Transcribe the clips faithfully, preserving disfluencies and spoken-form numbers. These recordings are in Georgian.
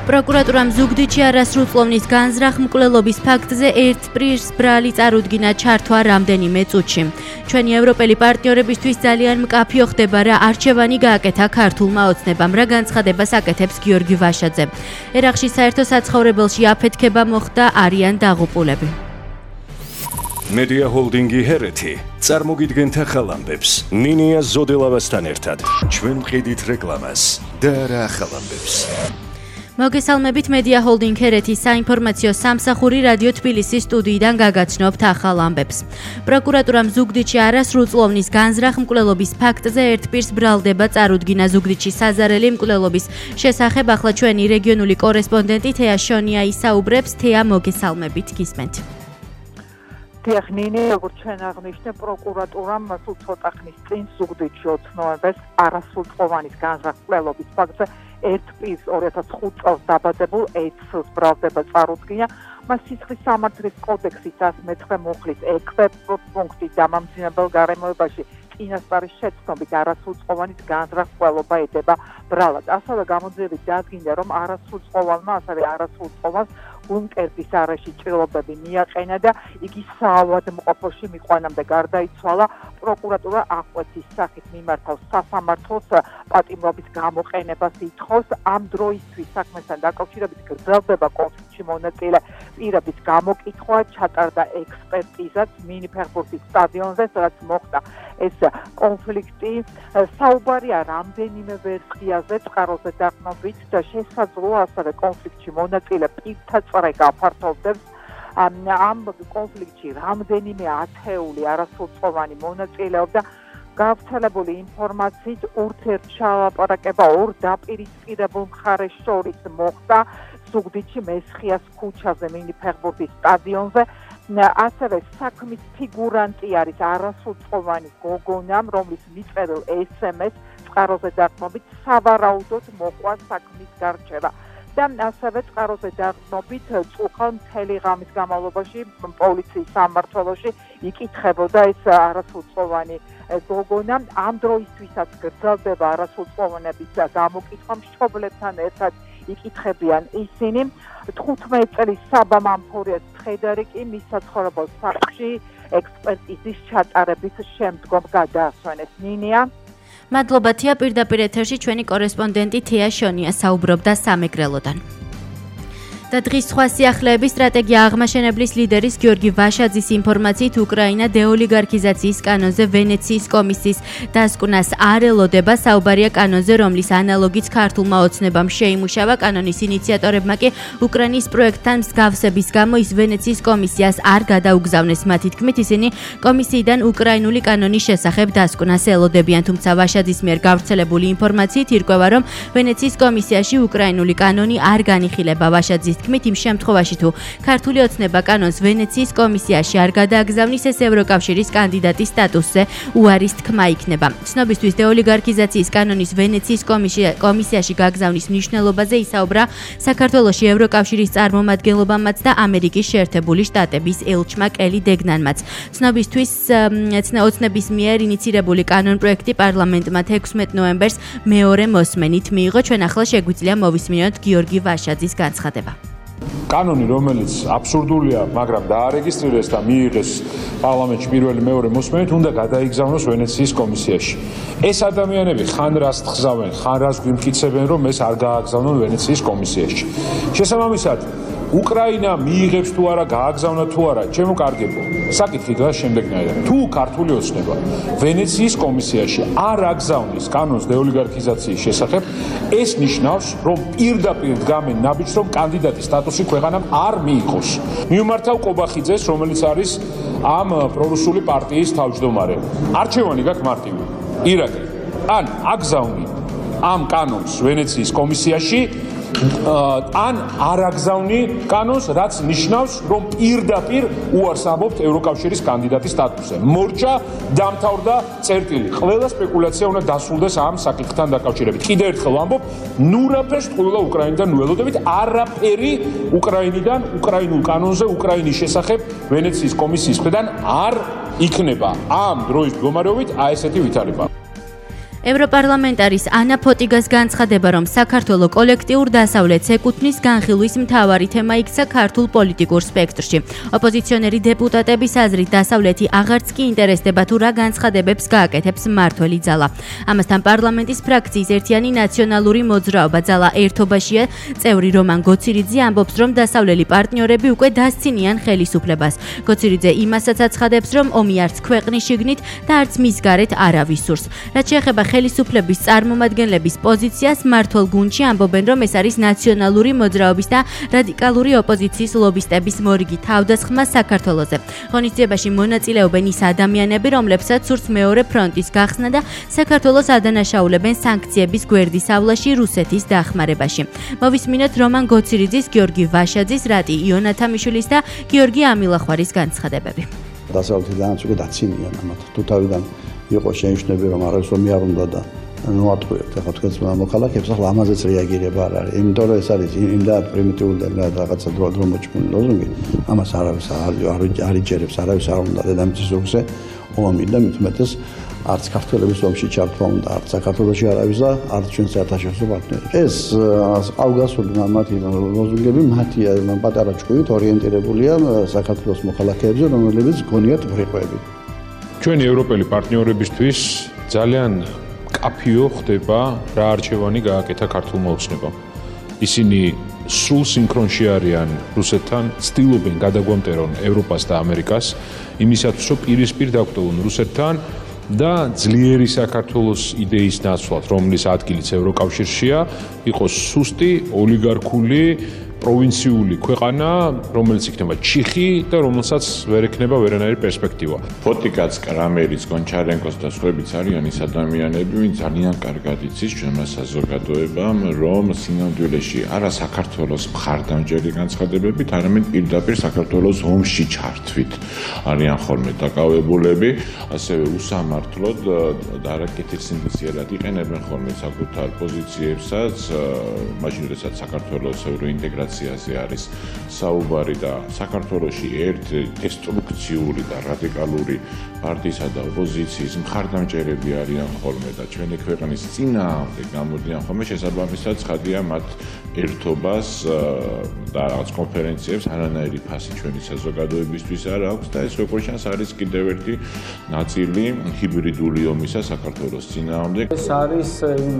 პროკურატურამ ზუგდიდში არასრულწლოვნის განზრახ მკვლელობის ფაქტზე ერთპირს ბრალი წარუდგინა ჩართვა რამდენიმე წუთში. ჩვენი ევროპელი პარტნიორებისთვის ძალიან მკაფიო ხდება რა არჩევანი გააკეთა ქართულმა ოცნებამ, რა განცხადებას აკეთებს გიორგი ვაშაძე. ერახში საერთო საცხოვრებელში აფეთქება მოხდა, არიან დაღუპულები. მედია ჰოლდინგი ჰერეთი წარმოგიდგენთ ახალ ამბებს. ნინია ზოდელავასთან ერთად ჩვენ ვყიდით რეკლამას და რა ახალ ამბებს. მოგესალმებით, მედია ჰოლდინგ ჰერეთის საინფორმაციო სამსახური რადიო თბილისის სტუდიიდან გაგაცნობთ ახალ ამბებს. პროკურატურამ ზუგდიდში არასრულწლოვნის განზრახ მკვლელობის ფაქტზე ერთპირს ბრალდება წარუდგინა ზუგდიდში საზარელი მკვლელობის შესახებ. ახლა ჩვენი რეგიონული კორესპონდენტი თეა შონია ისაუბრებს. თეა, მოგესალმებით, გისმენთ. ტექნინი, როგორც ჩვენ აღნიშნე, პროკურატურამ სულ ცოტა ხნის წინ ზუგდიდში ოც ნოემბერს არასრულწლოვანის განზრახ მკვლელობის ფაქტზე ერთპირს ორი ათას ხუთი წელს დაბადებულ ეიცს ბრალდება წარუდგინა. მას სისხლის სამართლის კოდექსის ასმეცხრე მუხლის ექვსე პუნქტი დამამძიმებელ გარემოებაში წინასწარი შეცნობით არასრულწლოვანის განზრახ მკვლელობა ედება ბრალად. ასევე გამოძიებით დადგინდა, რომ არასრულწლოვანმა, ასევე არასრულწლოვანს ბუნკერების არეში ჭრილობები მიაყენა და იგი საავადმყოფოში მიყვანამდე გარდაიცვალა. პროკურატურა აღკვეთის სახით მიმართავს სასამართლოს პატიმრობის გამოყენებას ითხოვს. ამ დროისთვის საქმესთან დაკავშირებით გრძელდება კონფლიქტში მონაწილე პირების გამოკითხვა, ჩატარდა ექსპერტიზაც მინიფეხბურთის სტადიონზე, სადაც მოხდა ეს კონფლიქტი. საუბარია რამდენიმე ვერსიაზე წყაროზე დაყრდნობით და შესაძლოა ასევე კონფლიქტში მონაწილე პირთა წრეკა ფართოვდება. ამ კონფლიქტში რამდენიმე ათეული არასრულწლოვანი მონაწილეობდა. გავრცელებული ინფორმაციით ურთიერთშალაპარაკება ორ დაპირისპირებულ მხარეს შორის მოხდა ზუგდიდში მესხიას ქუჩაზე მინიფეხბურთის სტადიონზე. ასევე საქმის ფიგურანტი არის არასრულწლოვანი გოგონა, რომლის მიწერილ ეს ემ ეს წყაროზე დაყრდნობით სავარაუდოდ მოყვა საქმის გარჩევა. და ასევე წყაროზე დაყრდნობით წუხალ მთელი ღამის განმავლობაში პოლიციის სამმართველოში იკითხებოდა ეს არასრულწლოვანი გოგონა. ამ დროისთვისაც გრძელდება არასრულწლოვანების გამოკითხვა, მშობლებთან ერთად იკითხებიან ისინი. თხუთმეტი წლის საბა მამფორია ცხედარი კი მის საცხოვრებელ სახლში ექსპერტიზის ჩატარების შემდგომ გადაასვენეს. ნინია, მადლობა თეა, პირდაპირ ეთერში ჩვენი კორესპონდენტი თეა შონია საუბრობდა სამეგრელოდან. და დღის სხვა სიახლეების სტრატეგია აღმაშენებლის ლიდერის გიორგი ვაშაძის ინფორმაციით უკრაინა დეოლიგარქიზაციის კანონზე ვენეციის კომისიის დასკვნას არ ელოდება. საუბარია კანონზე, რომლის ანალოგიც ქართულმა ოცნებამ შეიმუშავა. კანონის ინიციატორებმა კი უკრაინის პროექტთან მსგავსების გამო ის ვენეციის კომისიას არ გადაუგზავნეს. მათი თქმით, ისინი კომისიიდან უკრაინული კანონის შესახებ დასკვნას ელოდებიან, თუმცა ვაშაძის მიერ გავრცელებული ინფორმაციით ირკვევა, რომ ვენეციის კომისიაში უკრაინული კანონი არ განიხილება. ვაშაძის თქმით, იმ შემთხვევაში თუ ქართული ოცნება კანონს ვენეციის კომისიაში არ გადააგზავნის, ეს ევროკავშირის კანდიდატის სტატუსზე უარის თქმა იქნება. ცნობისთვის დეოლიგარქიზაციის კანონის ვენეციის კომისიაში გაგზავნის მნიშვნელობაზე ისაუბრა საქართველოში ევროკავშირის წარმომადგენლობამაც და ამერიკის შეერთებული შტატების ელჩმა კელი დეგნანმაც. ცნობისთვის ოცნების მიერ ინიცირებული კანონ პროექტი პარლამენტმა ექვსმეტი ნოემბერს მეორე მოსმენით მიიღო. ჩვენ ახლა შეგვიძლია მოვისმინოთ გიორგი ვაშაძის განცხადება. კანონი, რომელიც აბსურდულია, მაგრამ დაარეგისტრირეს და მიიღეს პარლამენტში პირველი მეორე მოსმენით, უნდა გადაიგზავნოს ვენეციის კომისიაში. ეს ადამიანები ხან რას თხზავენ, ხან რას გვიმტკიცებენ, რომ ეს არ გააგზავნონ ვენეციის კომისიაში. შესაბამისად, უკრაინა მიიღებს თუ არა, გააგზავნა თუ არა, ჩემო კარგებო, საკითხი დგას შემდეგნაირად. თუ ქართული ოცნება ვენეციის კომისიაში არ აგზავნის კანონს დეოლიგარქიზაციის შესახებ, ეს ნიშნავს, რომ პირდაპირ დგამენ ნაბიჯს, რომ კანდიდატის სტატუსი ქვეყანამ არ მიიღოს. მიუმართავ ყობახიძეს, რომელიც არის ამ პრორუსული პარტიის თავმჯდომარე. არჩევანი გაქვს მარტივი. ირაკლი, ან აგზავნი ამ კანონს ვენეციის კომისიაში, ან არ აგზავნი კანონს, რაც ნიშნავს, რომ პირდაპირ უარს ამბობთ ევროკავშირის კანდიდატის სტატუსზე. მორჩა დამთავრდა წერტილი. ყველა სპეკულაცია უნდა დასრულდეს ამ საკითხთან დაკავშირებით. კიდევ ერთხელ ვამბობ, ნურაფერს ყველა უკრაინიდან ნუელოდებით, არაფერი უკრაინიდან, უკრაინულ კანონზე, უკრაინის შესახებ ვენეციის კომისიის მხრიდან არ იქნება. ამ დროის მდგომარეობით აი ესეთი ვითარება. ევროპარლამენტარის ანა ფოტიგას განცხადება, რომ საქართველოს კოლექტიურ დასავლეთს ეკუთვნის განხილვის მთავარი თემა იქცა ქართულ პოლიტიკურ სპექტრში. ოპოზიციონერი დეპუტატების აზრით, დასავლეთი აღარც კი ინტერესდება თუ რა განცხადებებს გააკეთებს მმართველი ძალა. ამასთან პარლამენტის ფრაქციის ერთიანი ნაციონალური მოძრაობა ძალა ერთობაშია წევრი რომან გოცირიძე ამბობს, რომ დასავლელი პარტნიორები უკვე დასცინიან ხელისუფლებას. გოცირიძე იმასაც აცხადებს, რომ ომი არც ქვეყნის შიგნით და არც მის გარეთ არავის სურს. რაც შეეხება ხელისუფლების წარმომადგენლების პოზიციას, მმართველ გუნდში ამბობენ, რომ ეს არის ნაციონალური მოძრაობის და რადიკალური ოპოზიციის ლობისტების მორიგი თავდასხმა საქართველოზე. ღონისძიებაში მონაწილეობენ ის ადამიანები, რომლებსაც სურს მეორე ფრონტის გახსნა და საქართველოს ადანაშაულებენ სანქციების გვერდისავლაში რუსეთის დახმარებაში. მოვისმინოთ რომან გოცირიძის, გიორგი ვაშაძის, რატი იონათამიშვილის და გიორგი ამილახვარის განცხადებები. დასავლეთიდან უკვე დაცინიან ამათ თუ თავიდან იყო შენიშნები, რომ არავისო მე არ უნდა და ნოატყუებთ ახლა თქვენს მოქალაქეებს, ახლა ამაზეც რეაგირება არ არის. იმიტომ რომ ეს არის იმდენად პრიმიტიული და რაღაცა დრომოჭმული ლოზუნგი, ამას არავის არ იჯერებს, არავის არ უნდა დედამიწის ზურგზე ომი და მით უმეტეს არც ქართველების ომში ჩართვა უნდა, არც საქართველოში არავის და არც ჩვენ საერთაშორისო პარტნიორი. ეს ყავგასული მათი ლოზუნგები, მათი პატარა ჭკუით ორიენტირებულია საქართველოს მოქალაქეებზე, რომლებიც გონიათ ბრიყვები. ჩვენი ევროპელი პარტნიორებისთვის ძალიან კაფიო ხდება რა არჩევანი გააკეთა ქართულმა ოცნებამ. ისინი სულ სინქრონში არიან რუსეთთან, ცდილობენ გადაგვამტერონ ევროპას და ამერიკას, იმისათვის რომ პირისპირ დაგვტოვონ რუსეთთან და ძლიერი საქართველოს იდეის ნაცვლად, რომლის ადგილიც ევროკავშირშია, იყოს სუსტი, ოლიგარქული, პროვინციული ქვეყანა, რომელიც იქნება ჩიხი და რომელსაც ვერ ექნება ვერანაირი პერსპექტივა. ფოტიკაც, კრამერიც, გონჩარენკოს და სხვაებიც არიან ის ადამიანები, ვინც ძალიან კარგად იცის ჩვენმა საზოგადოებამ, რომ სინამდვილეში არა საქართველოს მხარდამჭერი განცხადებებით, არამედ პირდაპირ საქართველოს ომში ჩართვით არიან ხოლმე დაკავებულები, ასევე უსამართლოდ და არაკეთილსინდისიერად იყენებენ ხოლმე საკუთარ პოზიციებსაც, მაშინ როდესაც საქართველოს ევროინტეგრაცია არის საუბარი და საქართველოში ერთ დესტრუქციული და რადიკალური პარტიისა და ოპოზიციის მხარდამჭერები არიან ხოლმე და ჩვენი ქვეყნის წინააღმდეგ გამოდიან ხოლმე, შესაბამისად ცხადია მათ ერთობას და რაღაც კონფერენციებს არანაირი ფასი ჩვენი საზოგადოებისთვის არ აქვს და ეს როგორც ჩანს არის კიდევ ერთი ნაწილი ჰიბრიდული ომისა საქართველოს წინააღმდეგ. ეს არის იმ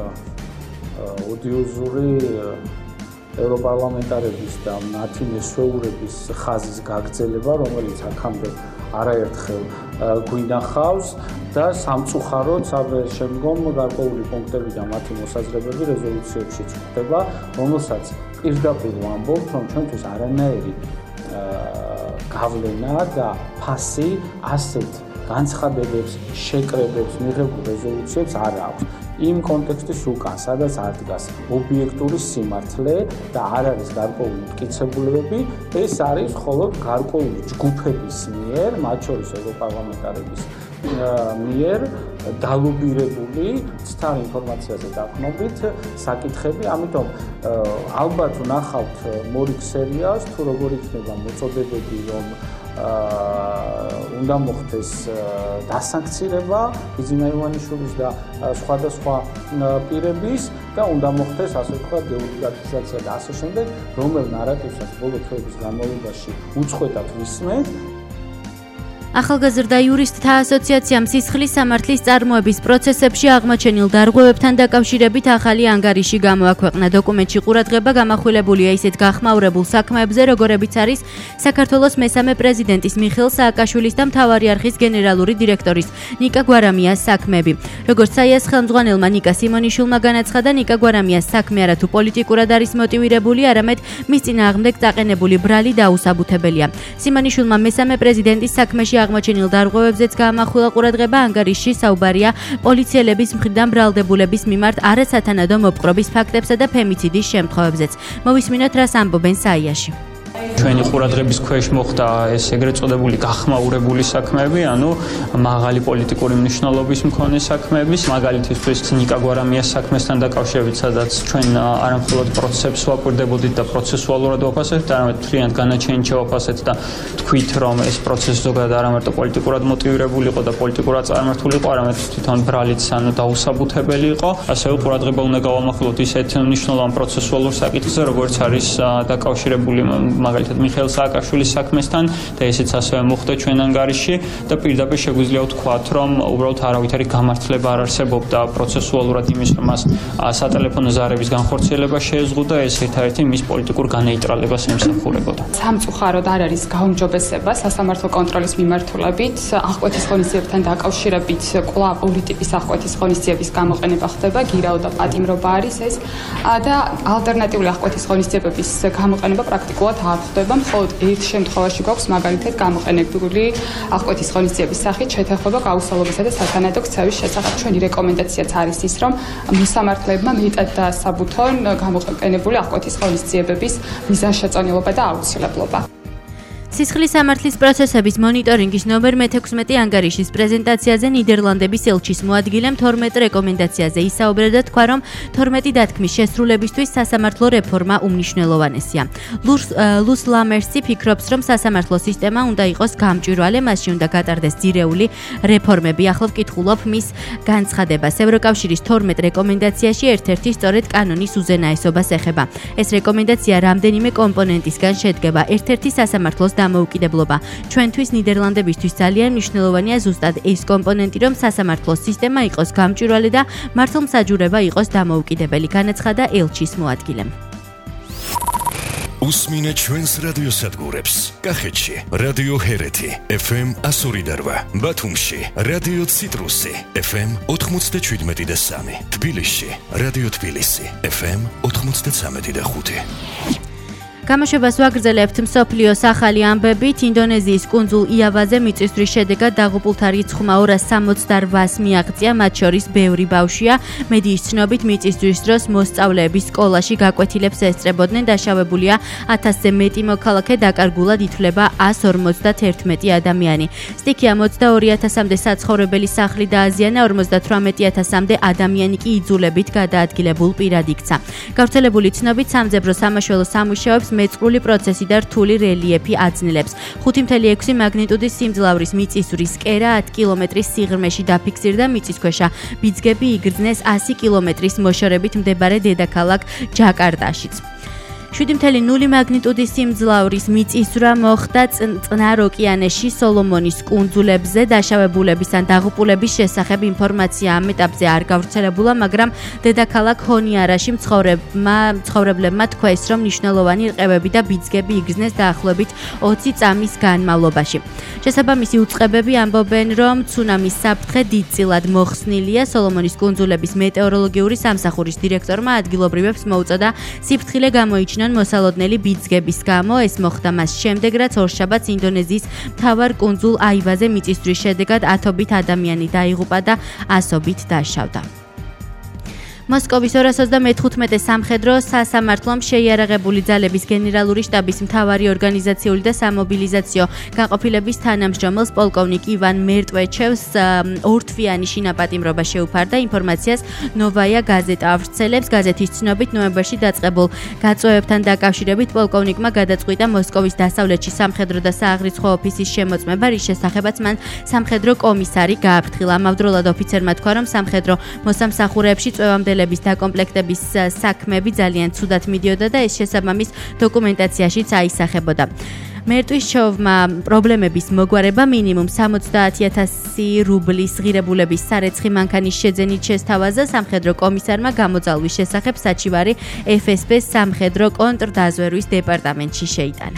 ოდიოზური ევროპარლამენტარების და მათი მესვეურების ხაზის გაგრძელება, რომელიც აქამდე არაერთხელ გვინახავს და სამწუხაროდ შემდგომ გარკვეული პუნქტები და მათი მოსაზრებები რეზოლუციებში ჩნდება, რომელსაც პირდაპირ ვამბობ, რომ ჩვენთვის არანაირი გავლენა და ფასი ასეთ განცხადებებს, შეკრებებს, მიღებულ რეზოლუციებს არ აქვს. იმ კონტექსტის უკან, სადაც არ დგას ობიექტური სიმართლე და არ არის გარკვეული მტკიცებულებები, ეს არის მხოლოდ გარკვეული ჯგუფების მიერ, მათ შორის ევროპარლამენტარების მიერ დალობირებული ცთან ინფორმაციაზე დაყრდნობით საკითხები, ამიტომ ალბათ ვნახავთ მორიგ სერიალს, თუ როგორ იქნება მოწოდებები, რომ უნდა მოხდეს დასანქცირება ბიძინა ივანიშვილის და სხვადასხვა პირების და უნდა მოხდეს ასე ვთქვათ დეოლიგარქიზაცია და ასე შემდეგ, რომელ ნარატივსაც ბოლო თვეების განმავლობაში უწყვეტად ვისმენთ. ახალგაზრდა იურისტთა ასოციაციამ სისხლის სამართლის წარმოების პროცესებში აღმოჩენილ დარღვევებთან დაკავშირებით ახალი ანგარიში გამოაქვეყნა. დოკუმენტში ყურადღება გამახვილებულია ისეთ გახმაურებულ საქმეებზე, როგორებიც არის საქართველოს მესამე პრეზიდენტის მიხეილ სააკაშვილის და მთავარი არხის გენერალური დირექტორის ნიკა გვარამიას საქმეები. როგორც საიას ხელმძღვანელმა ნიკა სიმონიშვილმა განაცხადა, ნიკა გვარამიას საქმე არა თუ პოლიტიკურად არის მოტივირებული, არამედ მის წინააღმდეგ წაყენებული ბრალი დაუსაბუთებელია. სიმონიშვილმა მესამე პრეზიდენტის საქმეში აღმოჩენილ დარღვევებზეც გაამახვილა ყურადღება. ანგარიშში საუბარია პოლიციელების მხრიდან ბრალდებულების მიმართ არასათანადო მოპყრობის ფაქტებსა და ფემიციდის შემთხვევებზეც. მოვისმინოთ, რას ამბობენ საიაში. ჩვენი ყურადღების ქვეშ მოხდა ეს ეგრეთ წოდებული გახმაურებული საქმეები, ანუ მაღალი პოლიტიკური მნიშვნელობის მქონე საქმეები, მაგალითისთვის ნიკა გვარამიას საქმესთან დაკავშირებით, სადაც ჩვენ არა მხოლოდ პროცესებს ვაკვირდებოდით და პროცესუალურად ვაფასებთ, არამედ ფრიანად განაჩენი შევაფასეთ და თქვით, რომ ეს პროცესი ზოგადად არა მარტო პოლიტიკურად მოტივირებული იყო და პოლიტიკურად წარმართული იყო, არამედ თვითონ ბრალიც ანუ დაუსაბუთებელი იყო. ასევე ყურადღება უნდა გავამახვილოთ ისეთ მნიშვნელოვან პროცესუალურ საკითხზე, როგორც არის დაკავშირებული მაგალითად მიხეილ სააკაშვილის საქმესთან და ესეც ასევე მოხდა ჩვენ ანგარიში და პირდაპირ შეგვიძლია ვთქვათ, რომ უბრალოდ არავითარი გამართლება არ არსებობდა პროცესუალურად იმის, რომ მას სატელეფონო ზარების განხორციელება შეეზღუდა, ეს ერთ-ერთი მის პოლიტიკურ განეიტრალებას ემსახურებოდა. სამწუხაროდ არ არის გაუმჯობესება სასამართლო კონტროლის მიმართულებით, აღკვეთის ღონისძიებთან დაკავშირებით კვლავ ორი ტიპის აღკვეთის ღონისძიების გამოყენება ხდება, გირაო და პატიმრობა არის ეს და ალტერნატიული აღკვეთის ღონისძიებების გამოყენება პრაქტიკულად არ ხდება, მხოლოდ ერთ შემთხვევაში გვაქვს მაგალითად გამოყენებული აღკვეთის ღონისძიების სახით შეთანხმება გაუსწავლობისა და სათანადო ქცევის შესახებ. ჩვენი რეკომენდაციაც არის ის, რომ მოსამართლეებმა მეტად დაასაბუთონ გამოყენებული აღკვეთის ღონისძიებების მიზანშეწონილობა და აუცილებლობა. სისხლის სამართლის პროცესების მონიტორინგის ნომერ მეთექვსმეტი ანგარიშის პრეზენტაციაზე ნიდერლანდების ელჩის მოადგილემ თორმეტ რეკომენდაციაზე ისაუბრა და თქვა, რომ თორმეტი დათქმის შესრულებისთვის სასამართლო რეფორმა უმნიშვნელოვანესია. ლუს ლამერსი ფიქრობს, რომ სასამართლო სისტემა უნდა იყოს გამჭვირვალე, მასში უნდა გატარდეს ძირეული რეფორმები. ახლა ვკითხულობ მის განცხადებას. ევროკავშირის თორმეტ რეკომენდაციაში ერთ-ერთი სწორედ კანონის უზენაესობას ეხება. ეს რეკომენდაცია რამდენიმე კომპონენტისგან შედგება. ერთ-ერთი სასამართლოს დამოუკიდებლობა. ჩვენთვის ნიდერლანდებისთვის ძალიან მნიშვნელოვანია ზუსტად ეს კომპონენტი, რომ სასამართლოს სისტემა იყოს გამჭვირვალე და მართლმსაჯურება იყოს დამოუკიდებელი, განაცხადა ელჩის მოადგილემ. უსმინე ჩვენს რადიოსადგურებს. კახეთში რადიო ჰერეთი ეფ ემ εκατო ორი და რვა, ბათუმში რადიო ციტრუსი ეფ ემ ოთხმოცდაშვიდმეტი და სამი, თბილისში რადიო თბილისი ეფ ემ ოთხმოცდაცამეტი და ხუთი. გამოშვებას ვაგრძელებთ მსოფლიოს ახალი ამბებით. ინდონეზიის კუნძულ იავაზე მიწისძვრის შედეგად დაღუპულთა რიცხვმა ორას სამოცდარვას მიაღწია, მათ შორის ბევრი ბავშვია. მედიის ცნობით მიწისძვრის დროს მოსწავლეების სკოლაში გაკვეთილებს ესწრებოდნენ, დაშავებულია ათასზე მეტი მოქალაქე, დაკარგულად ითვლება ას ორმოცდაერთმეტი ადამიანი. სტიქია ოცდაორი ათასამდე საცხოვრებელი სახლი დააზიანა, ორმოცდათვრამეტი ათასამდე ადამიანი კი იძულებით გადაადგილებულ პირად იქცა. გავრცელებული ცნობით სამძებრო სამაშველო სამუშაოებს მეწყრული პროცესი და რთული რელიეფი აძნელებს. ხუთი კoma ექვსი მაგნიტუდის სიმძლავრის მიწისძვრის კერა ათი კილომეტრის სიღრმეში დაფიქსირდა, მიწისქვეშა ბიძგები იგრძნეს ასი კილომეტრის მოშორებით მდებარე დედაქალაქ ჯაკარტაშიც. შვიდი კoma ნული მაგნიტუდის სიმძლავრის მიწისძვრა მოხდა წყნარ ოკეანეში სოლომონის კუნძულებზე. დაშავებულების ან დაღუპულების შესახებ ინფორმაცია ამ ეტაპზე არ გავრცელებულა, მაგრამ დედაქალაქ ჰონიარაში მცხოვრებლებმა თქვეს, რომ მნიშვნელოვანი რყევები და ბიძგები იგრძნეს დაახლოებით ოცი წამის განმავლობაში. შესაბამისი უწყებები ამბობენ, რომ ცუნამის საფრთხე დიდწილად მოხსნილია. სოლომონის კუნძულების მეტეოროლოგიური სამსახურის დირექტორმა ადგილობრივებს მოუწოდა სიფრთხილე გამოიჩინონ მოსალოდნელი ბიძგების გამო. ეს მოხდა მას შემდეგ, რაც ორშაბათს ინდონეზიის მთავარ კუნძულ აივაზე მიწისძვრის შედეგად ათობით ადამიანი დაიღუპა და ასობით დაშავდა. მოსკოვის ორას ოცდამეთხუთმეტე სამხედრო სასამართლომ შეიარაღებული ძალების გენერალური შტაბის მთავარი ორგანიზაციული და სამობილიზაციო განყოფილების თანამშრომელს პოლკოვნიკ ივან მერტვეჩევს ორთვიანი შინაპატიმრობა შეუფარდა. ინფორმაციას ნოვაია გაზეტა ავრცელებს. გაზეთის ცნობით ნოემბერში დაწყებულ გაწვევებთან დაკავშირებით პოლკოვნიკმა გადაწყვიტა მოსკოვის დასავლეთში სამხედრო და სააღრიცხვო ოფისის შემოწმება, რის შესახებაც მან სამხედრო კომისარი გააფრთხილა. ამავდროულად ოფიცერმა თქვა, რომ სამხედრო მოსამსახურეებში წვევამდე დაკომპლექტების საქმეები ძალიან ცუდად მიდიოდა და ეს შესაბამის დოკუმენტაციაშიც აისახებოდა. მერტვეჩევმა პრობლემების მოგვარება მინიმუმ სამოცდაათი ათასი რუბლის ღირებულების სარეცხი მანქანის შეძენით შესთავაზა. სამხედრო კომისარმა გამოძალვის შესახებ საჩივარი ეფ ეს ბ-ს სამხედრო კონტრდაზვერვის დეპარტამენტში შეიტანა.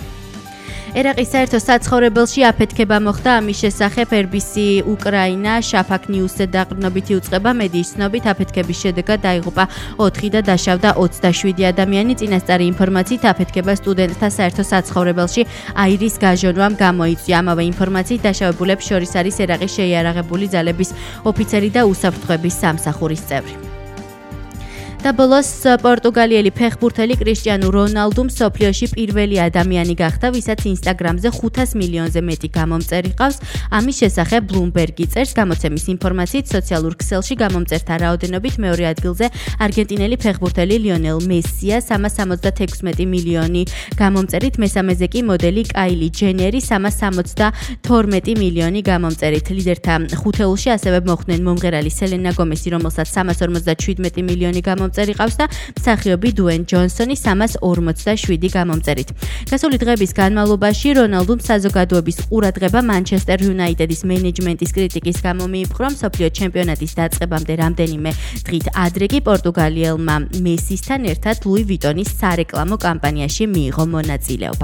ერაყის საერთო საცხოვრებელში აფეთქება მოხდა. ამის შესახებ ერ ბი სი უკრაინა შაფაკ ნიუსზე დაყრდნობითი უწყება. მედიის ცნობით აფეთქების შედეგად დაიღუპა ოთხი და დაშავდა ოცდაშვიდი ადამიანი. წინასწარი ინფორმაციით აფეთქება სტუდენტთა საერთო საცხოვრებელში აირის გაჟონვამ გამოიწვია. ამავე ინფორმაციით დაშავებულებს შორის არის ერაყის შეიარაღებული ძალების ოფიცერი და უსაფრთხოების სამსახურის წევრი. და ბოლოს პორტუგალიელი ფეხბურთელი კრიშტიანო რონალდუ მსოფლიოში პირველი ადამიანი გახდა, ვისაც ინსტაგრამზე ხუთას მილიონზე მეტი გამომწერი ყავს. ამის შესახებ Bloomberg-ი წერს, გამოცემის ინფორმაციით სოციალურ ქსელში გამომწერთა რაოდენობით მეორე ადგილზე არგენტინელი ფეხბურთელი ლიონელ მესია სამას სამოცდათექვსმეტი მილიონი გამომწერით, მესამეზე კი მოდელი კაილი ჯენერი სამას სამოცდათორმეტი მილიონი გამომწერით. ლიდერთა ხუთეულში ასევე მოხვდნენ მომღერალი სელენა გომესი, რომელსაც სამას ორმოცდაშვიდმეტი მილიონი გამომწერი ყავს და მსახიობი დუენ ჯონსონი სამას ორმოცდაშვიდი გამომწერით. გასული დღეების განმავლობაში რონალდუმ საზოგადოების ყურადღება მანჩესტერ იუნაიტედის მენეჯმენტის კრიტიკის გამო მიიპყრო. მსოფლიო ჩემპიონატის დაწყებამდე რამდენიმე დღით ადრე კი პორტუგალიელმა მესისთან ერთად ლუი ვიტონის სარეკლამო კამპანიაში მიიღო მონაწილეობა.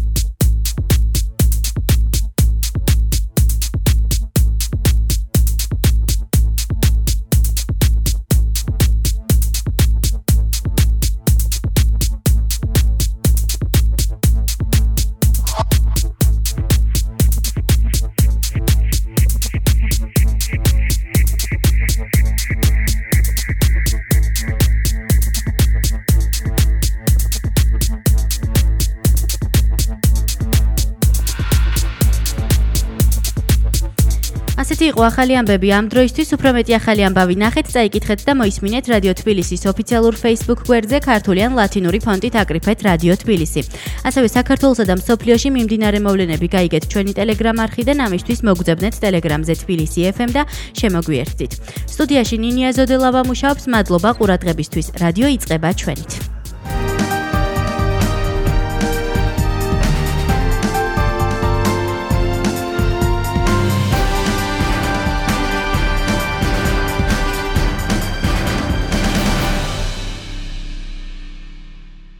ასეთი იყო ახალი ამბები ამ დროისთვის. უფრო მეტი ახალი ამბავი ნახეთ, წაიკითხეთ და მოისმინეთ რადიო თბილისის ოფიციალურ Facebook გვერდზე ქართული ან ლათინური ფონტით აკრიფეთ რადიო თბილისი. ასევე საქართველოსა და მსოფლიოში მიმდინარე მოვლენები გაიგეთ ჩვენი Telegram არხიდან, ამისთვის მოგძებნეთ Telegram-ზე თბილისი ეფ ემ და შემოგვიერთდით. სტუდიაში ნინია ზოდელავა მუშაობს, მადლობა ყურადღებისთვის. რადიო იწყება ჩვენით.